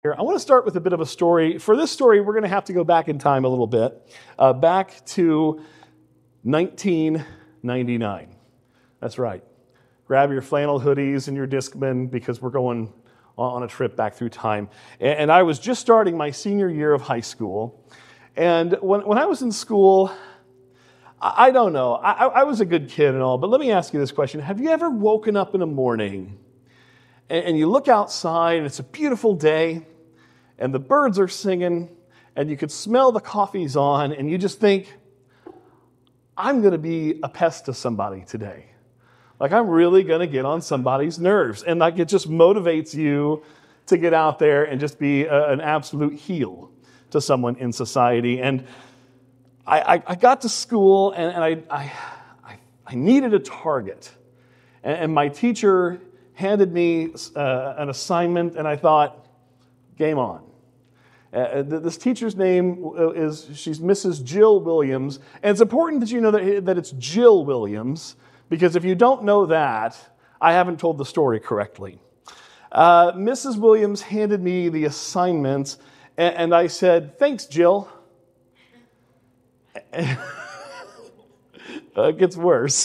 Here, I want to start with a bit of a story. For this story, we're going to have to go back in time a little bit, back to 1999. That's right. Grab your flannel hoodies and your Discman because we're going on a trip back through time. And I was just starting my senior year of high school. And when I was in school, I don't know, I was a good kid and all, but let me ask you this question. Have you ever woken up in the morning and you look outside and it's a beautiful day and the birds are singing and you could smell the coffee's on and you just think, I'm going to be a pest to somebody today. Like I'm really going to get on somebody's nerves. And like it just motivates you to get out there and just be an absolute heel to someone in society. And I got to school and I needed a target. And my teacher handed me an assignment and I thought, game on. This teacher's name she's Mrs. Jill Williams. And it's important that you know that it's Jill Williams, because if you don't know that, I haven't told the story correctly. Mrs. Williams handed me the assignment, and I said, thanks, Jill. It gets worse.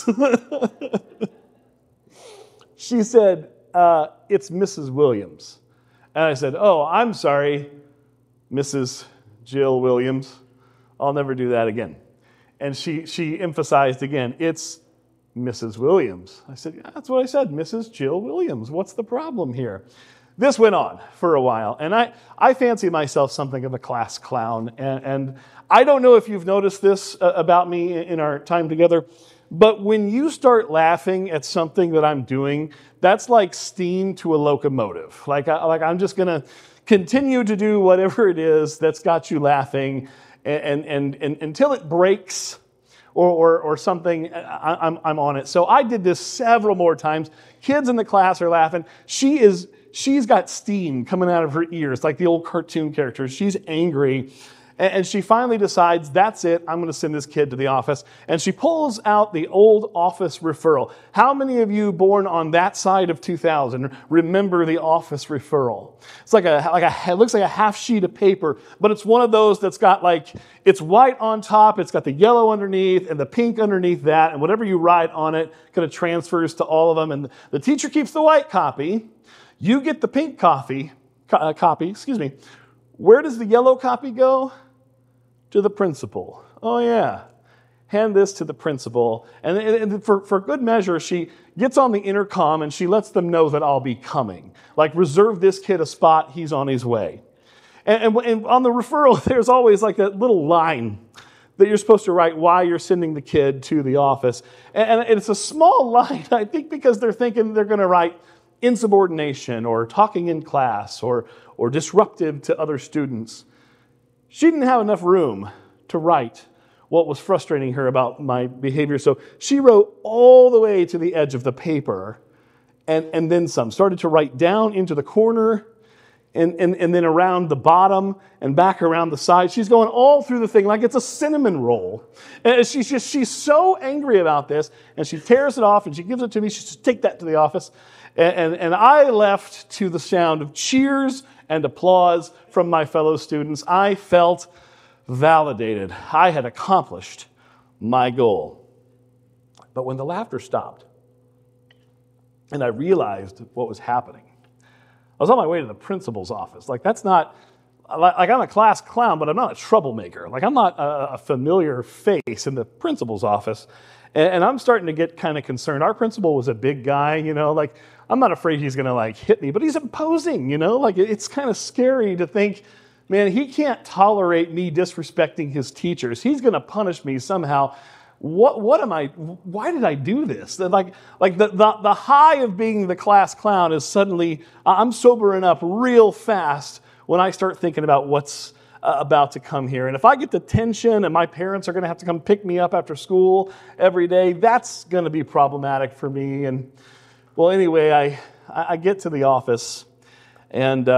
She said, it's Mrs. Williams. And I said, oh, I'm sorry, Mrs. Jill Williams. I'll never do that again. And she emphasized again, it's Mrs. Williams. I said, yeah, that's what I said, Mrs. Jill Williams. What's the problem here? This went on for a while, and I fancy myself something of a class clown, and I don't know if you've noticed this about me in our time together, but when you start laughing at something that I'm doing, that's like steam to a locomotive. Like I'm just going to continue to do whatever it is that's got you laughing, and until it breaks or something, I'm on it. So I did this several more times. Kids in the class are laughing. She's got steam coming out of her ears, like the old cartoon characters. She's angry. And she finally decides, that's it, I'm going to send this kid to the office. And she pulls out the old office referral. How many of you born on that side of 2000 remember the office referral? It's it looks like a half sheet of paper, but it's one of those that's got it's white on top, it's got the yellow underneath and the pink underneath that, and whatever you write on it kind of transfers to all of them. And the teacher keeps the white copy. You get the pink copy. Where does the yellow copy go? To the principal. Oh, yeah. Hand this to the principal. And for good measure, she gets on the intercom and she lets them know that I'll be coming. Like, reserve this kid a spot. He's on his way. And on the referral, there's always like that little line that you're supposed to write why you're sending the kid to the office. And it's a small line, I think, because they're thinking they're going to write insubordination or talking in class or disruptive to other students. She didn't have enough room to write what was frustrating her about my behavior, so she wrote all the way to the edge of the paper and then some. Started to write down into the corner and then around the bottom and back around the side. She's going all through the thing like it's a cinnamon roll. And she's so angry about this, and she tears it off and she gives it to me. She says, take that to the office. And I left to the sound of cheers and applause from my fellow students. I felt validated. I had accomplished my goal. But when the laughter stopped and I realized what was happening, I was on my way to the principal's office. That's not, I'm a class clown, but I'm not a troublemaker. I'm not a familiar face in the principal's office. And I'm starting to get kind of concerned. Our principal was a big guy, I'm not afraid he's going to hit me, but he's imposing, it's kind of scary to think, man, he can't tolerate me disrespecting his teachers. He's going to punish me somehow. Why did I do this? The high of being the class clown is suddenly, I'm sobering up real fast when I start thinking about what's about to come here. And if I get detention and my parents are going to have to come pick me up after school every day, that's going to be problematic for me. And well, anyway, I get to the office, and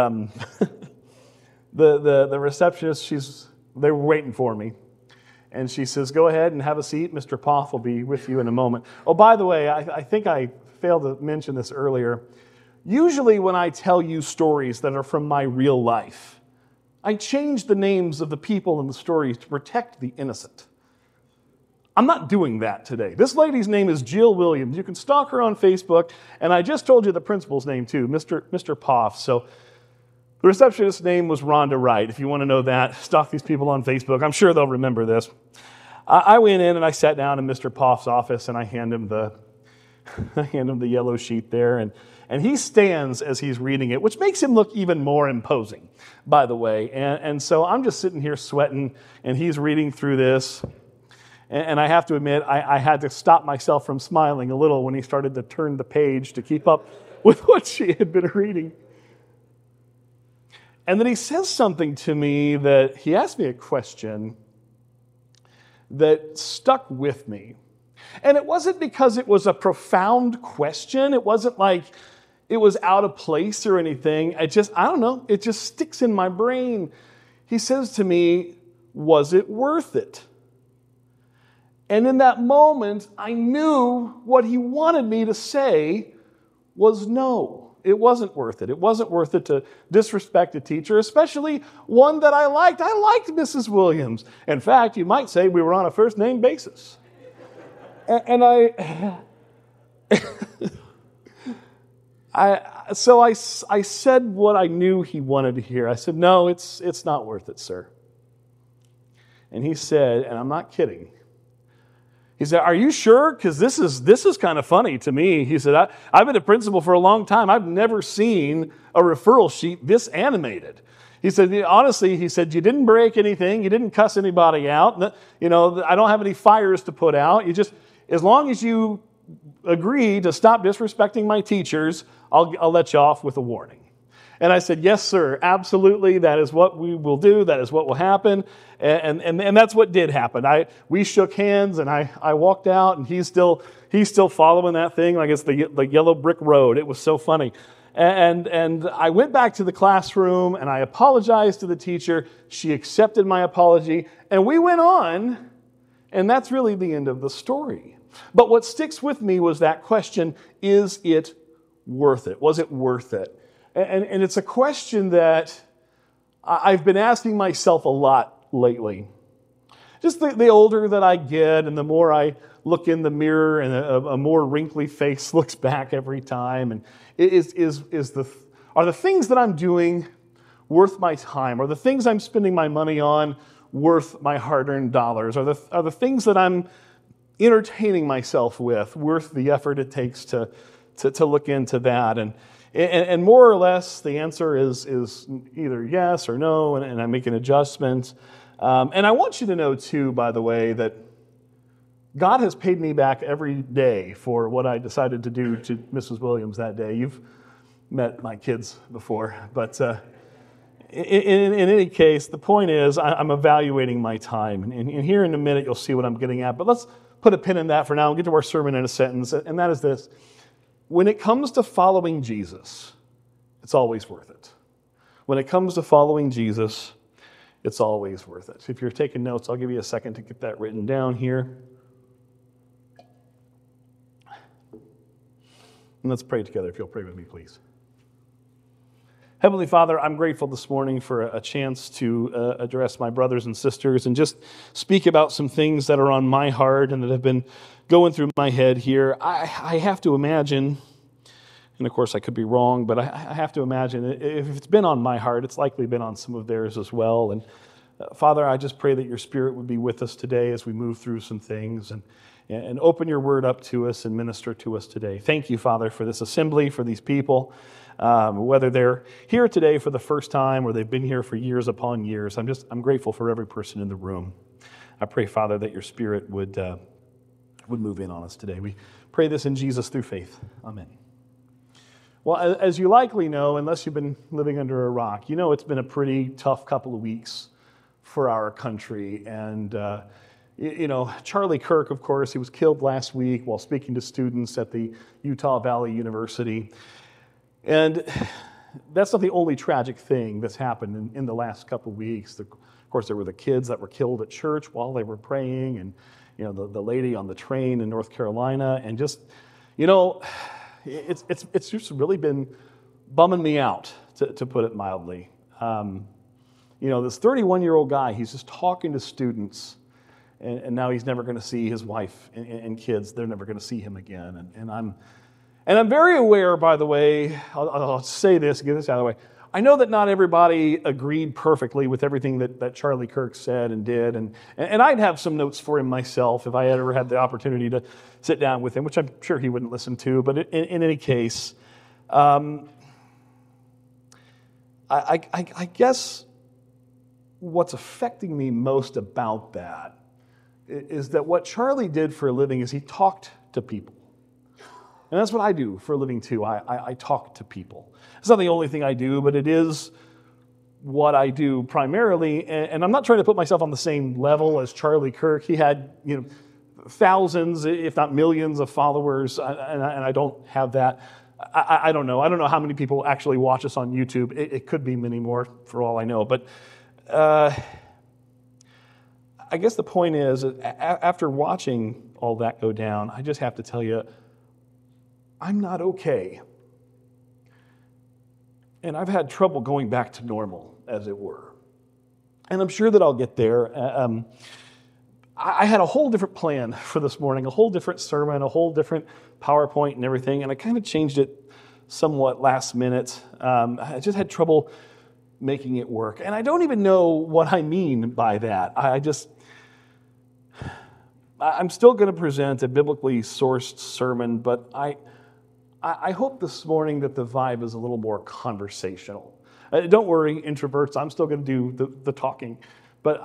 the receptionist, they were waiting for me. And she says, go ahead and have a seat. Mr. Poff will be with you in a moment. Oh, by the way, I think I failed to mention this earlier. usually when I tell you stories that are from my real life, I change the names of the people in the stories to protect the innocent. I'm not doing that today. This lady's name is Jill Williams. You can stalk her on Facebook, and I just told you the principal's name too, Mr. Poff. So the receptionist's name was Rhonda Wright. If you want to know that, stalk these people on Facebook. I'm sure they'll remember this. I went in and I sat down in Mr. Poff's office, and I hand him the yellow sheet there, and he stands as he's reading it, which makes him look even more imposing, by the way. And so I'm just sitting here sweating, and he's reading through this. And I have to admit, I had to stop myself from smiling a little when he started to turn the page to keep up with what she had been reading. And then he says something to me that he asked me a question that stuck with me. And it wasn't because it was a profound question. It wasn't like it was out of place or anything. I don't know, it just sticks in my brain. He says to me, "Was it worth it?" And in that moment, I knew what he wanted me to say was no. It wasn't worth it. It wasn't worth it to disrespect a teacher, especially one that I liked. I liked Mrs. Williams. In fact, you might say we were on a first-name basis. And I said what I knew he wanted to hear. I said, "No, it's not worth it, sir." And he said, and I'm not kidding, he said, "Are you sure? Because this is kind of funny to me." He said, I've been a principal for a long time. I've never seen a referral sheet this animated. He said, honestly, he said, you didn't break anything. You didn't cuss anybody out. You know, I don't have any fires to put out. You just, as long as you agree to stop disrespecting my teachers, I'll let you off with a warning. And I said, "Yes, sir, absolutely. That is what we will do. That is what will happen." And that's what did happen. We shook hands, and I walked out, and he's still following that thing like it's the yellow brick road. It was so funny. And I went back to the classroom, and I apologized to the teacher. She accepted my apology, and we went on, and that's really the end of the story. But what sticks with me was that question, is it worth it? Was it worth it? And it's a question that I've been asking myself a lot lately. Just the older that I get and the more I look in the mirror and a more wrinkly face looks back every time. And are the things that I'm doing worth my time? Are the things I'm spending my money on worth my hard-earned dollars? Are the things that I'm entertaining myself with worth the effort it takes to look into that? And more or less, the answer is either yes or no, and I make an adjustment. And I want you to know, too, by the way, that God has paid me back every day for what I decided to do to Mrs. Williams that day. You've met my kids before, but in any case, the point is I'm evaluating my time. And here in a minute, you'll see what I'm getting at. But let's put a pin in that for now and get to our sermon in a sentence, and that is this. When it comes to following Jesus, it's always worth it. When it comes to following Jesus, it's always worth it. If you're taking notes, I'll give you a second to get that written down here. And let's pray together, if you'll pray with me, please. Heavenly Father, I'm grateful this morning for a chance to address my brothers and sisters and just speak about some things that are on my heart and that have been going through my head here. I have to imagine, and of course I could be wrong, but I have to imagine if it's been on my heart, it's likely been on some of theirs as well. And Father, I just pray that your Spirit would be with us today as we move through some things and open your word up to us and minister to us today. Thank you, Father, for this assembly, for these people. Whether they're here today for the first time or they've been here for years upon years, I'm grateful for every person in the room. I pray, Father, that your Spirit would move in on us today. We pray this in Jesus through faith. Amen. Well, as you likely know, unless you've been living under a rock, you know it's been a pretty tough couple of weeks for our country. And, Charlie Kirk, of course, he was killed last week while speaking to students at the Utah Valley University. And that's not the only tragic thing that's happened in the last couple of weeks. Of course, there were the kids that were killed at church while they were praying, and the lady on the train in North Carolina, and just it's just really been bumming me out, to put it mildly. This 31-year-old guy, he's just talking to students, and now he's never going to see his wife and kids. They're never going to see him again. And I'm very aware, by the way, I'll say this, get this out of the way. I know that not everybody agreed perfectly with everything that Charlie Kirk said and did, and I'd have some notes for him myself if I ever had the opportunity to sit down with him, which I'm sure he wouldn't listen to. But in any case, I guess what's affecting me most about that is that what Charlie did for a living is he talked to people. And that's what I do for a living too. I talk to people. It's not the only thing I do, but it is what I do primarily. And I'm not trying to put myself on the same level as Charlie Kirk. He had, thousands, if not millions of followers, and I don't have that. I don't know. I don't know how many people actually watch us on YouTube. It could be many more for all I know. But I guess the point is, after watching all that go down, I just have to tell you, I'm not okay. And I've had trouble going back to normal, as it were. And I'm sure that I'll get there. I had a whole different plan for this morning, a whole different sermon, a whole different PowerPoint and everything, and I kind of changed it somewhat last minute. I just had trouble making it work. And I don't even know what I mean by that. I'm still going to present a biblically sourced sermon, but I hope this morning that the vibe is a little more conversational. Don't worry, introverts, I'm still going to do the talking. But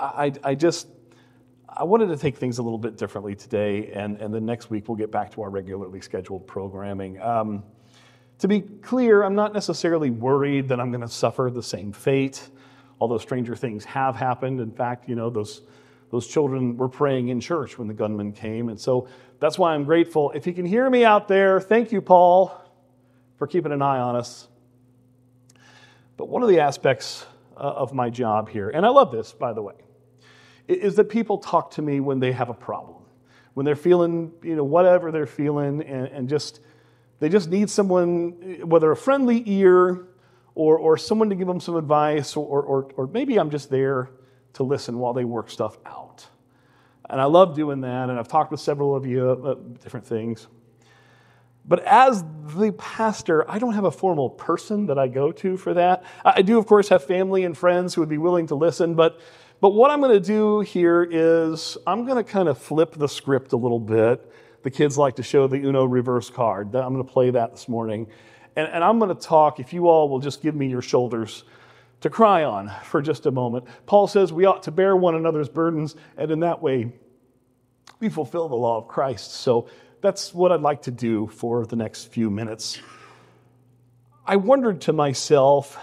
I wanted to take things a little bit differently today, and then next week we'll get back to our regularly scheduled programming. To be clear, I'm not necessarily worried that I'm going to suffer the same fate, although stranger things have happened. In fact, those children were praying in church when the gunman came, and so that's why I'm grateful. If you can hear me out there, thank you, Paul, for keeping an eye on us. But one of the aspects of my job here, and I love this, by the way, is that people talk to me when they have a problem, when they're feeling, whatever they're feeling, and they just need someone, whether a friendly ear or someone to give them some advice, or maybe I'm just there to listen while they work stuff out. And I love doing that, and I've talked with several of you about different things. But as the pastor, I don't have a formal person that I go to for that. I do, of course, have family and friends who would be willing to listen, but what I'm going to do here is I'm going to kind of flip the script a little bit. The kids like to show the Uno reverse card. I'm going to play that this morning. And I'm going to talk, if you all will just give me your shoulders to cry on for just a moment. Paul says we ought to bear one another's burdens, and in that way, we fulfill the law of Christ. So that's what I'd like to do for the next few minutes. I wondered to myself,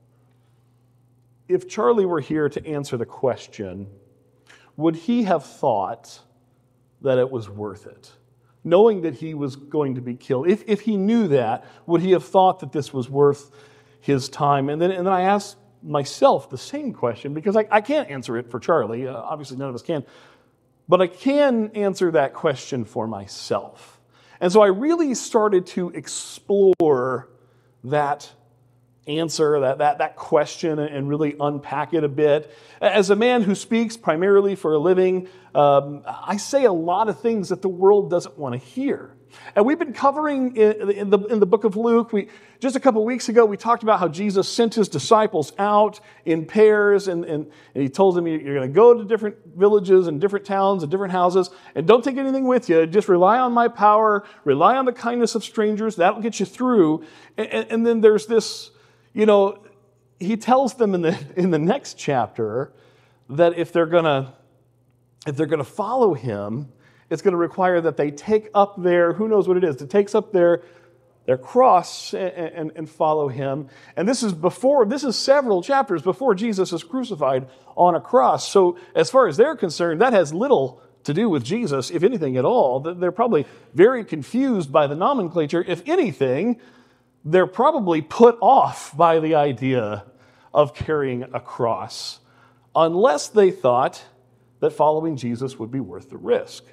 if Charlie were here to answer the question, would he have thought that it was worth it? Knowing that he was going to be killed, if he knew that, would he have thought that this was worth his time? And then I asked myself the same question, because I can't answer it for Charlie. Obviously, none of us can. But I can answer that question for myself. And so I really started to explore that answer, that question, and really unpack it a bit. As a man who speaks primarily for a living, I say a lot of things that the world doesn't want to hear. And we've been covering in the book of Luke. Just a couple weeks ago, we talked about how Jesus sent his disciples out in pairs, and he told them, you're going to go to different villages and different towns and different houses, and don't take anything with you. Just rely on my power, rely on the kindness of strangers. That'll get you through. And then there's this, he tells them in the next chapter that if they're going to follow him, it's going to require that they take up their, who knows what it is, it takes up their cross and follow him. And this is several chapters before Jesus is crucified on a cross. So as far as they're concerned, that has little to do with Jesus, if anything at all. They're probably very confused by the nomenclature. If anything, they're probably put off by the idea of carrying a cross, unless they thought that following Jesus would be worth the risk.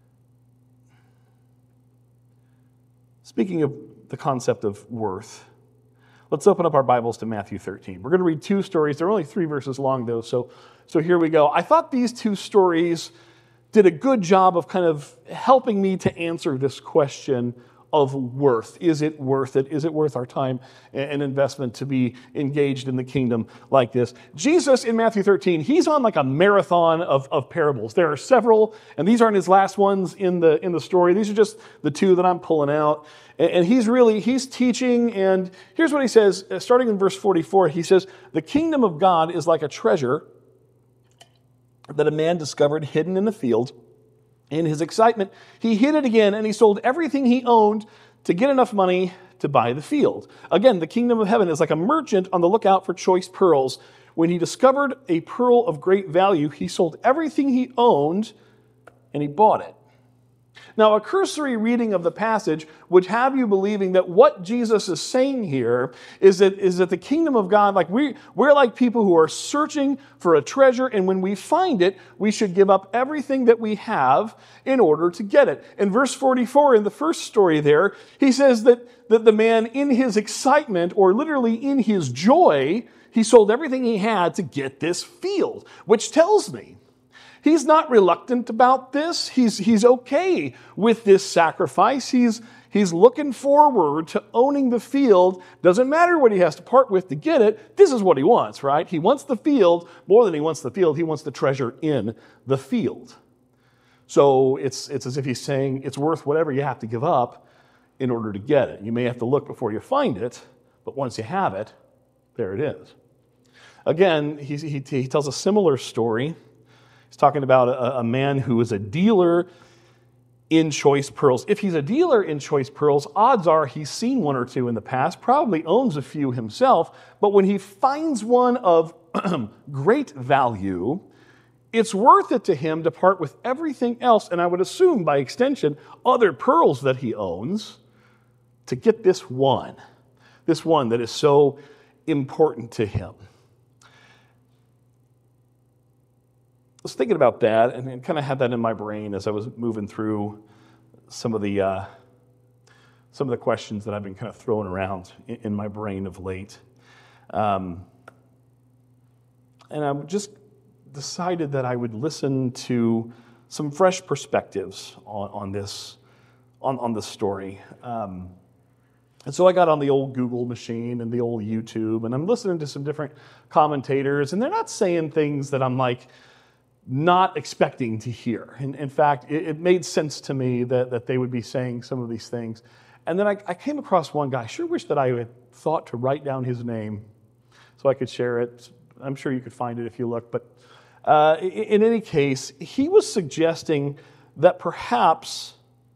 Speaking of the concept of worth, Let's open up our Bibles to Matthew 13. We're going to read two stories. They're only 3 verses long, though, so here we go. I thought these two stories did a good job of kind of helping me to answer this question of worth. Is it worth it? Is it worth our time and investment to be engaged in the kingdom like this? Jesus in Matthew 13, he's on like a marathon of parables. There are several, and these aren't his last ones in the story. These are just the 2 that I'm pulling out. And he's teaching, and here's what he says, starting in verse 44, he says, "The kingdom of God is like a treasure that a man discovered hidden in the field. In his excitement, he hid it again, and he sold everything he owned to get enough money to buy the field." Again, the kingdom of heaven is like a merchant on the lookout for choice pearls. When he discovered a pearl of great value, he sold everything he owned, and he bought it. Now, a cursory reading of the passage would have you believing that what Jesus is saying here is that the kingdom of God, like we're like people who are searching for a treasure, and when we find it, we should give up everything that we have in order to get it. In verse 44, in the first story there, he says that the man in his excitement, or literally in his joy, he sold everything he had to get this field, which tells me he's not reluctant about this. He's okay with this sacrifice. He's looking forward to owning the field. Doesn't matter what he has to part with to get it. This is what he wants, right? He wants the field. More than he wants the field, he wants the treasure in the field. So it's as if he's saying it's worth whatever you have to give up in order to get it. You may have to look before you find it, but once you have it, there it is. Again, he tells a similar story. He's talking about a man who is a dealer in choice pearls. If he's a dealer in choice pearls, odds are he's seen one or two in the past, probably owns a few himself, but when he finds one of great value, it's worth it to him to part with everything else, and I would assume, by extension, other pearls that he owns, to get this one that is so important to him. I was thinking about that and kind of had that in my brain as I was moving through some of the questions that I've been kind of throwing around in my brain of late. And I just decided that I would listen to some fresh perspectives on this story. And so I got on the old Google machine and the old YouTube, and I'm listening to some different commentators, and they're not saying things that I'm like not expecting to hear. In fact, it made sense to me that they would be saying some of these things. And then I came across one guy. I sure wish that I had thought to write down his name so I could share it. I'm sure you could find it if you look. But in any case, he was suggesting that perhaps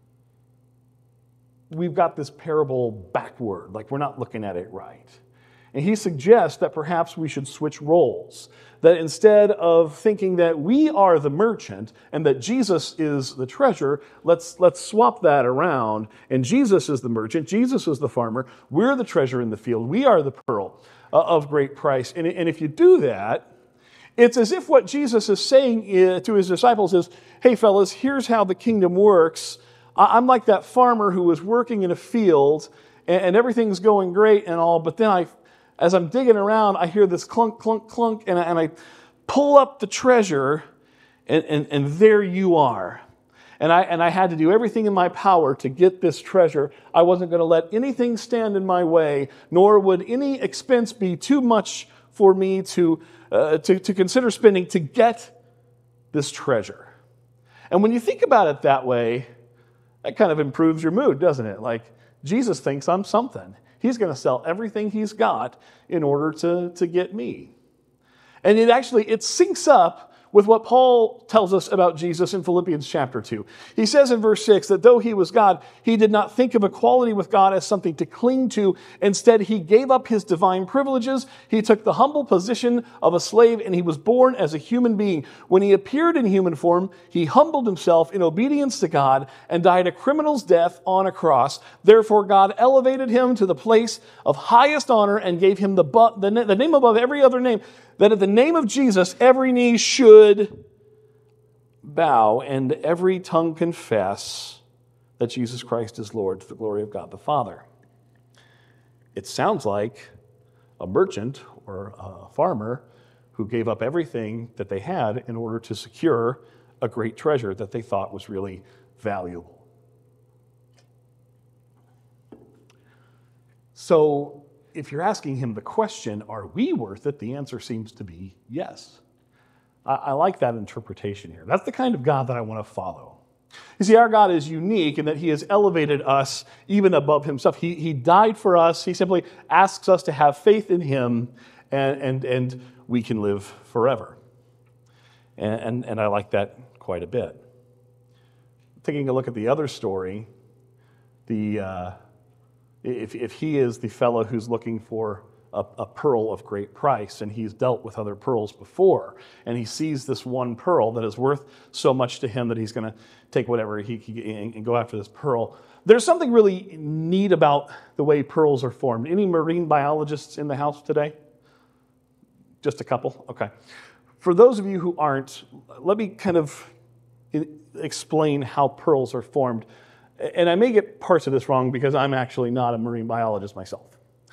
we've got this parable backward, like we're not looking at it right. And he suggests that perhaps we should switch roles. That instead of thinking that we are the merchant and that Jesus is the treasure, let's swap that around. And Jesus is the merchant, Jesus is the farmer, we're the treasure in the field, we are the pearl of great price. And if you do that, it's as if what Jesus is saying to his disciples is, hey fellas, here's how the kingdom works. I'm like that farmer who was working in a field and everything's going great and all, but then as I'm digging around, I hear this clunk, clunk, clunk, and I pull up the treasure, and there you are. And I had to do everything in my power to get this treasure. I wasn't going to let anything stand in my way, nor would any expense be too much for me to consider spending to get this treasure. And when you think about it that way, that kind of improves your mood, doesn't it? Like, Jesus thinks I'm something. He's going to sell everything he's got in order to get me. And it syncs up with what Paul tells us about Jesus in Philippians chapter 2. He says in verse 6 that though he was God, he did not think of equality with God as something to cling to. Instead, he gave up his divine privileges. He took the humble position of a slave, and he was born as a human being. When he appeared in human form, he humbled himself in obedience to God and died a criminal's death on a cross. Therefore, God elevated him to the place of highest honor and gave him the name above every other name, that at the name of Jesus, every knee should bow and every tongue confess that Jesus Christ is Lord, to the glory of God the Father. It sounds like a merchant or a farmer who gave up everything that they had in order to secure a great treasure that they thought was really valuable. So if you're asking him the question, are we worth it? The answer seems to be yes. I like that interpretation here. That's the kind of God that I want to follow. You see, our God is unique in that he has elevated us even above himself. He died for us. He simply asks us to have faith in him, and we can live forever. And I like that quite a bit. Taking a look at the other story, if he is the fellow who's looking for a pearl of great price, and he's dealt with other pearls before, and he sees this one pearl that is worth so much to him that he's going to take whatever and go after this pearl. There's something really neat about the way pearls are formed. Any marine biologists in the house today? Just a couple? Okay. For those of you who aren't, let me kind of explain how pearls are formed. And I may get parts of this wrong because I'm actually not a marine biologist myself.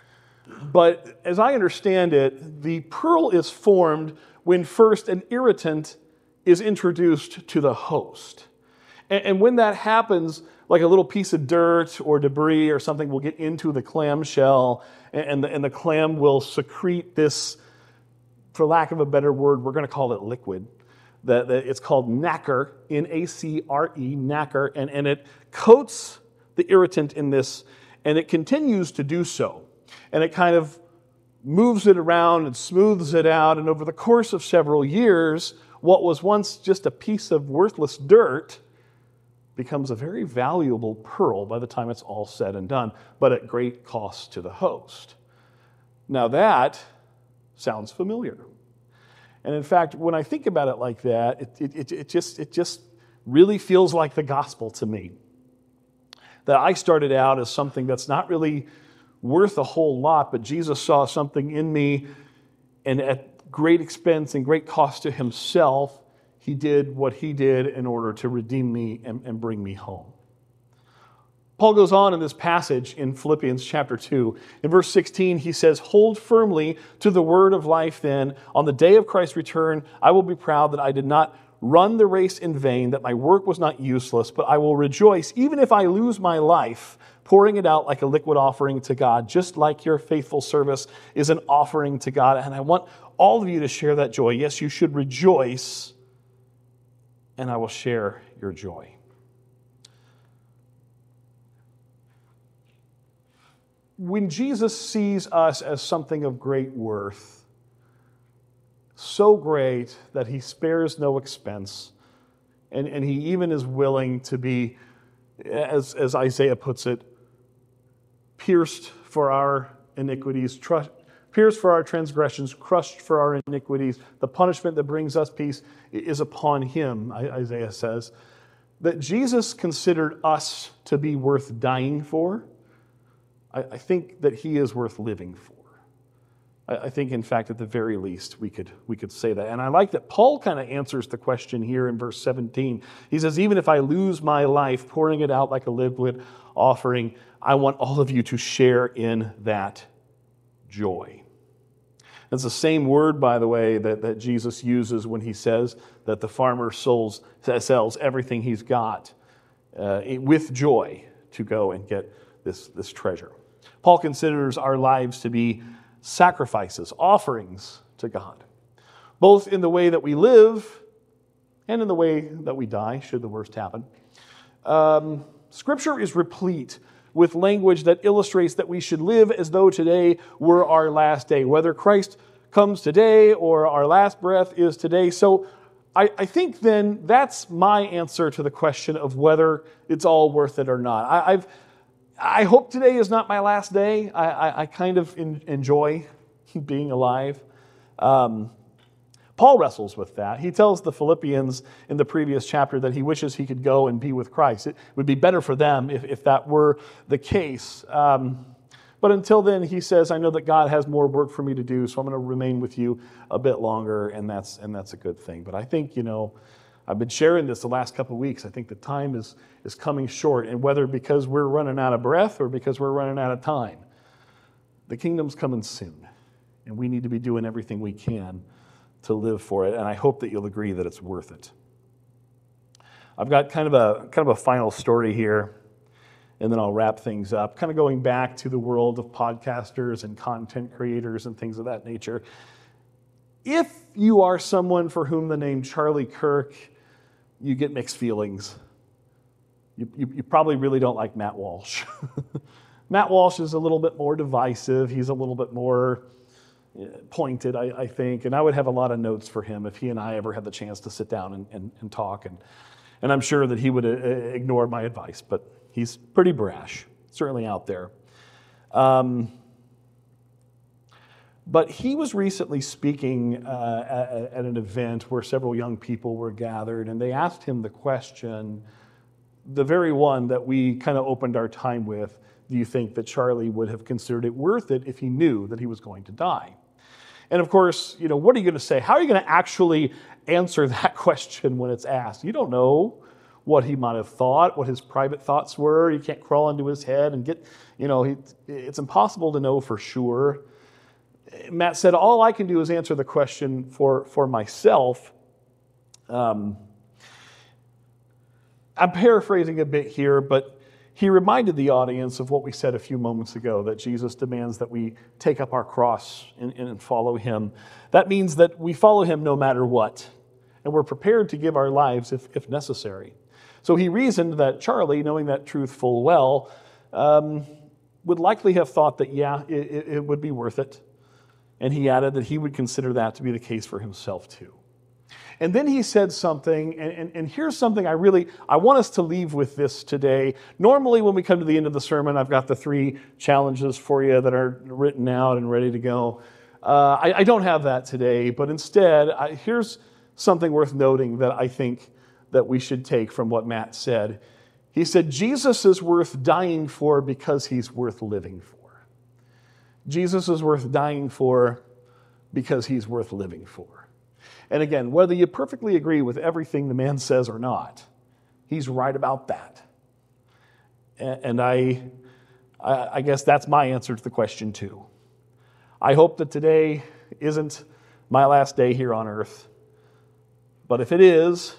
But as I understand it, the pearl is formed when first an irritant is introduced to the host. And when that happens, like a little piece of dirt or debris or something will get into the clam shell, and the clam will secrete this, for lack of a better word, we're going to call it liquid. That it's called nacre, N-A-C-R-E, nacre, and it coats the irritant in this, and it continues to do so. And it kind of moves it around and smooths it out, and over the course of several years, what was once just a piece of worthless dirt becomes a very valuable pearl by the time it's all said and done, but at great cost to the host. Now that sounds familiar. And in fact, when I think about it like that, it just really feels like the gospel to me. That I started out as something that's not really worth a whole lot, but Jesus saw something in me, and at great expense and great cost to himself, he did what he did in order to redeem me and bring me home. Paul goes on in this passage in Philippians chapter 2. In verse 16, he says, "Hold firmly to the word of life then. On the day of Christ's return, I will be proud that I did not run the race in vain, that my work was not useless, but I will rejoice even if I lose my life, pouring it out like a liquid offering to God, just like your faithful service is an offering to God." And I want all of you to share that joy. Yes, you should rejoice, and I will share your joy. When Jesus sees us as something of great worth, so great that he spares no expense, and he even is willing to be, as Isaiah puts it, pierced for our iniquities, pierced for our transgressions, crushed for our iniquities. The punishment that brings us peace is upon him, Isaiah says. That Jesus considered us to be worth dying for. I think that he is worth living for. I think, in fact, at the very least, we could say that. And I like that Paul kind of answers the question here in verse 17. He says, even if I lose my life, pouring it out like a liquid offering, I want all of you to share in that joy. That's the same word, by the way, that Jesus uses when he says that the farmer sells everything he's got with joy to go and get this treasure. Paul considers our lives to be sacrifices, offerings to God, both in the way that we live and in the way that we die, should the worst happen. Scripture is replete with language that illustrates that we should live as though today were our last day, whether Christ comes today or our last breath is today. So I think then that's my answer to the question of whether it's all worth it or not. I hope today is not my last day. I kind of enjoy being alive. Paul wrestles with that. He tells the Philippians in the previous chapter that he wishes he could go and be with Christ. It would be better for them if that were the case. But until then, he says, I know that God has more work for me to do, so I'm going to remain with you a bit longer, and that's a good thing. But I think, I've been sharing this the last couple of weeks. I think the time is coming short, and whether because we're running out of breath or because we're running out of time, the kingdom's coming soon. And we need to be doing everything we can to live for it. And I hope that you'll agree that it's worth it. I've got kind of a final story here, and then I'll wrap things up. Kind of going back to the world of podcasters and content creators and things of that nature. If you are someone for whom the name Charlie Kirk, you get mixed feelings. You probably really don't like Matt Walsh. Matt Walsh is a little bit more divisive. He's a little bit more pointed, I think. And I would have a lot of notes for him if he and I ever had the chance to sit down and talk. And I'm sure that he would ignore my advice, but he's pretty brash, certainly out there. But he was recently speaking at an event where several young people were gathered, and they asked him the question, the very one that we kind of opened our time with: do you think that Charlie would have considered it worth it if he knew that he was going to die? And of course, what are you going to say? How are you going to actually answer that question when it's asked? You don't know what he might have thought, what his private thoughts were. You can't crawl into his head and get, it's impossible to know for sure. Matt said, all I can do is answer the question for myself. I'm paraphrasing a bit here, but he reminded the audience of what we said a few moments ago, that Jesus demands that we take up our cross and follow him. That means that we follow him no matter what, and we're prepared to give our lives if necessary. So he reasoned that Charlie, knowing that truth full well, would likely have thought that, it would be worth it. And he added that he would consider that to be the case for himself too. And then he said something, and here's something I want us to leave with this today. Normally when we come to the end of the sermon, I've got the 3 challenges for you that are written out and ready to go. I don't have that today, but instead, here's something worth noting that I think that we should take from what Matt said. He said, Jesus is worth dying for because he's worth living for. Jesus is worth dying for because he's worth living for. And again, whether you perfectly agree with everything the man says or not, he's right about that. And I guess that's my answer to the question too. I hope that today isn't my last day here on earth. But if it is,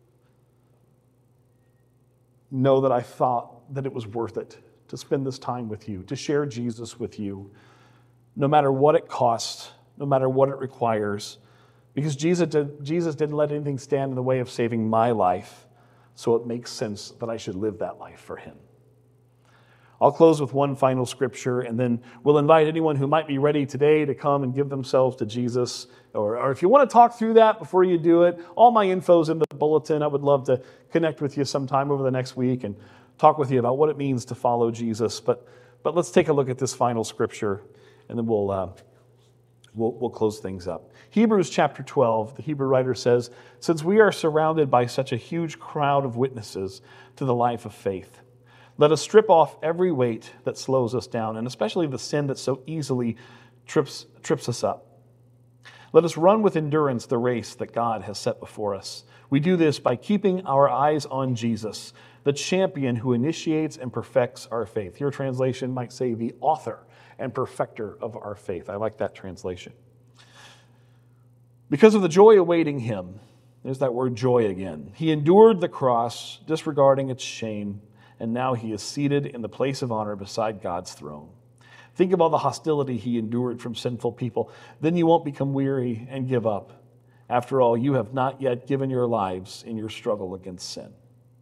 know that I thought that it was worth it to spend this time with you, to share Jesus with you, no matter what it costs, no matter what it requires, because Jesus didn't let anything stand in the way of saving my life, so it makes sense that I should live that life for him. I'll close with one final scripture, and then we'll invite anyone who might be ready today to come and give themselves to Jesus. Or if you want to talk through that before you do it, all my info's in the bulletin. I would love to connect with you sometime over the next week and talk with you about what it means to follow Jesus. But let's take a look at this final scripture, and then we'll close things up. Hebrews chapter 12, the Hebrew writer says, "Since we are surrounded by such a huge crowd of witnesses to the life of faith, let us strip off every weight that slows us down, and especially the sin that so easily trips us up. Let us run with endurance the race that God has set before us. We do this by keeping our eyes on Jesus, the champion who initiates and perfects our faith." Your translation might say the author and perfecter of our faith. I like that translation. "Because of the joy awaiting him," there's that word joy again, "he endured the cross, disregarding its shame, and now he is seated in the place of honor beside God's throne. Think of all the hostility he endured from sinful people. Then you won't become weary and give up. After all, you have not yet given your lives in your struggle against sin."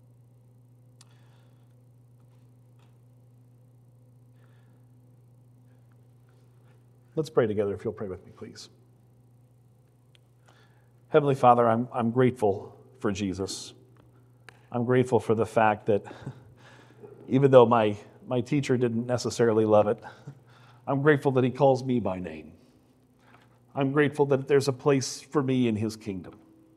Let's pray together, if you'll pray with me, please. Heavenly Father, I'm grateful for Jesus. I'm grateful for the fact that even though my teacher didn't necessarily love it, I'm grateful that he calls me by name. I'm grateful that there's a place for me in his kingdom.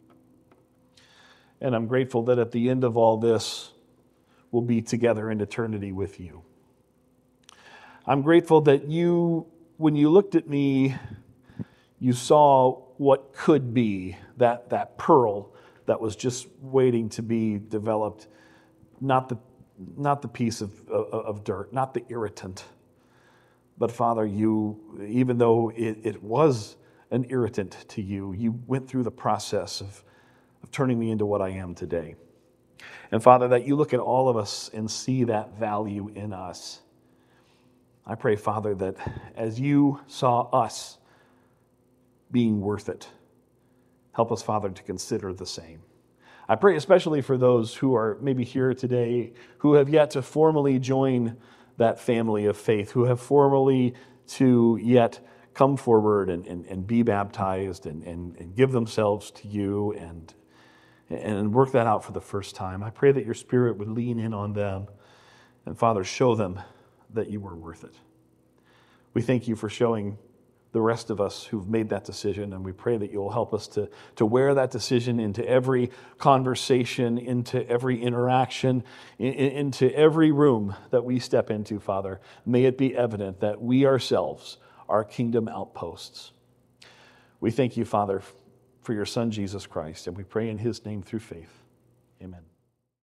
And I'm grateful that at the end of all this, we'll be together in eternity with you. I'm grateful that when you looked at me, you saw what could be, that pearl that was just waiting to be developed, not the piece of dirt, not the irritant, But Father, you, even though it was an irritant to you, you went through the process of turning me into what I am today. And Father, that you look at all of us and see that value in us. I pray, Father, that as you saw us being worth it, help us, Father, to consider the same. I pray especially for those who are maybe here today who have yet to formally join that family of faith, who have formally to yet come forward and be baptized and give themselves to you and work that out for the first time. I pray that your Spirit would lean in on them and, Father, show them that you were worth it. We thank you for showing the rest of us who've made that decision, and we pray that you'll help us to wear that decision into every conversation, into every interaction, into every room that we step into, Father. May it be evident that we ourselves are kingdom outposts. We thank you, Father, for your Son, Jesus Christ, and we pray in his name through faith. Amen.